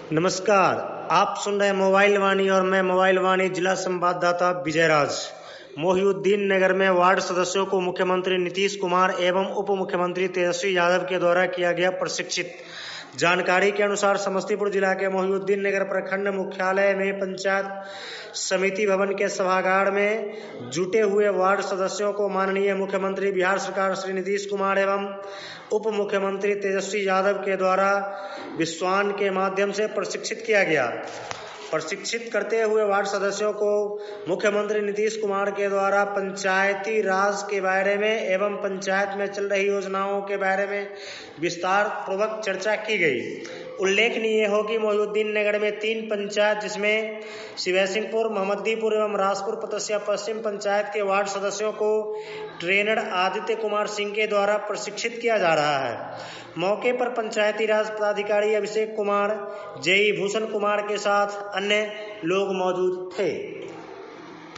नमस्कार। आप सुन रहे हैं मोबाइल वाणी और मैं मोबाइल वाणी जिला संवाददाता विजय राज। मोहिउद्दीन नगर में वार्ड सदस्यों को मुख्यमंत्री नीतीश कुमार एवं उप मुख्यमंत्री तेजस्वी यादव के द्वारा किया गया प्रशिक्षित। जानकारी के अनुसार समस्तीपुर जिला के मोहिउद्दीन नगर प्रखंड मुख्यालय में पंचायत समिति भवन के सभागार में जुटे हुए वार्ड सदस्यों को माननीय मुख्यमंत्री बिहार सरकार श्री नीतीश कुमार एवं उप मुख्यमंत्री तेजस्वी यादव के द्वारा विश्वान के माध्यम से प्रशिक्षित किया गया। प्रशिक्षित करते हुए वार्ड सदस्यों को मुख्यमंत्री नीतीश कुमार के द्वारा पंचायती राज के बारे में एवं पंचायत में चल रही योजनाओं के बारे में विस्तार पूर्वक चर्चा की गई। उल्लेखनीय हो कि मोहिउद्दीन नगर में 3 पंचायत जिसमें शिवैसिंहपुर, मोहम्मदीपुर एवं राजपुर पतसिया पश्चिम पंचायत के वार्ड सदस्यों को ट्रेनर आदित्य कुमार सिंह के द्वारा प्रशिक्षित किया जा रहा है। मौके पर पंचायती राज पदाधिकारी अभिषेक कुमार, जेई भूषण कुमार के साथ अन्य लोग मौजूद थे।